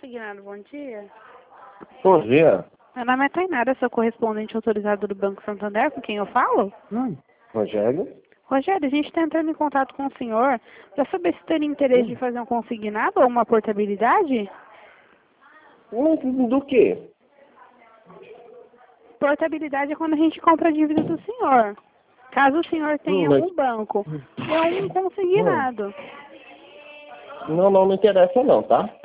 consignado, bom dia. Bom dia. Meu nome é Tainara, sou correspondente autorizado do Banco Santander, com quem eu falo? Rogério? Rogério, a gente está entrando em contato com o senhor para saber se teria interesse de fazer um consignado ou uma portabilidade? Do quê? Portabilidade é quando a gente compra a dívida do senhor. Caso o senhor tenha Mas- um banco, é um consignado. Não, não me interessa não, tá?